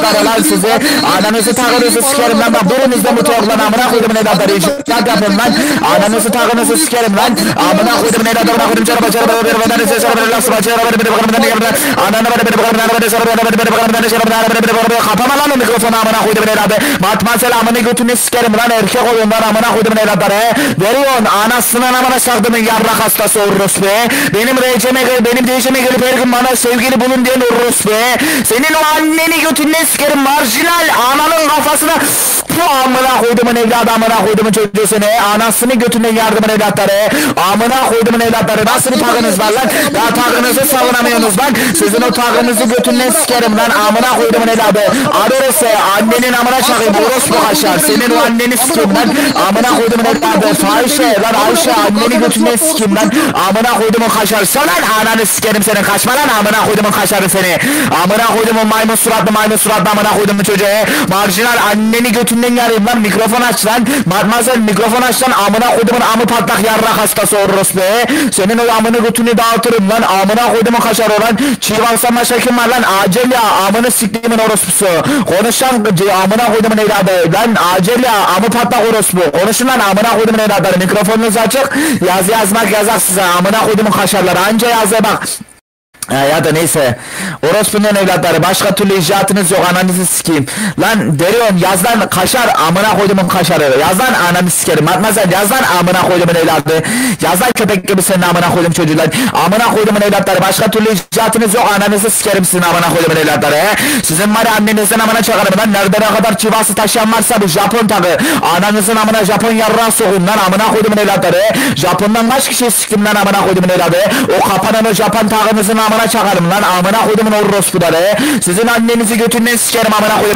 çakar lan sizi. Ananızı tağınızı sikerim lan. Bak birinizden bu torlan amına koydum evlatları. İcat yapın lan. Ananızı tağınızı sikerim lan. Amına koydum evlatları. Amına koydum çaraba çaraba. Vatanı sesara lasma çaraba. Beni bakalım ne yapar. Ananı beni bakalım ne yapar. Çaraba beni bakalım ne yapar. Kapama lan o mikrofonu amına koydum evlatları. Matma selamını götünü sikerim lan. Erkek oyun lan amına koydum evlatları. Veriyorsun anasının amına sakdımın yarrak hastası orros be. Benim değişime gelip her gün bana sevgili bulun diyen orros be. Senin o anneni götüne sikerim marjinal ananın kafasına. Amına koydumun evladı amına koydumun çocuğu seni. Anasını götünden yardımın evlatları. Amına koydumun evlatları. Nasıl bir tağınız var lan? Daha tağınızı savunamıyorsunuz lan. Sizin o tağınızı götünden sikerim lan. Amına koydumun evladı. Adorese annenin amına çakayım. Orospu kaşar. Senin o anneni sikeyim lan. Amına koydumun evladı. Fahişe lan Ayşe anneni götünden sikeyim lan. Amına koydumun kaşar. Sen lan ananı sikerim senin. Kaçma lan amına koydumun kaşarı seni. Amına koydumun maymun suratlı amına koydumun çocuğu. Marjinal anneni götünden yarayım lan. Mikrofon aç lan. Matmazel mikrofon aç lan. Amına koydumun amı patlak yarrak hastası orros be. Senin o amını götünü dağıtırım lan. Amına koydumun kaşar olan. Çiğvansan başka kim var lan? Acel ya amını siktiğimin orospusu. Konuşan amına koydumun evladı. Lan acel ya amı patlak orospu. Konuşun lan amına koydumun evladları. Mikrofonunuz açık. Yazmak yazak size. Amına koydumun kaşarları. Anca yazı bak. Ya da neyse. Orospu'nun evlatları. Başka türlü icraatınız yok. Ananızı sikeyim. Lan deriyorum yaz lan kaşar. Amına koydumun kaşarı. Yaz lan ananı sikerim. Matmazel yaz lan amına koydumun evladı. Yaz lan köpek gibi senin amına koydum çocuklar. Amına koydumun evlatları. Başka türlü icraatınız yok. Ananızı sikerim sizin amına koydumun evlatları. Sizin var ya annenizden amına çakarım lan. Nerede ne kadar çivası taşıyan varsa bu Japon takı. Ananızın amına Japon yarrağı sokun lan amına koydumun evlatları. Japon'dan kaç kişi sikim lan amına koydumun evladı. O kapanan o Japon takınızın amına çakarım lan amına koydumun orospuları. Sizin annenizi götünden sikerim amına koydum.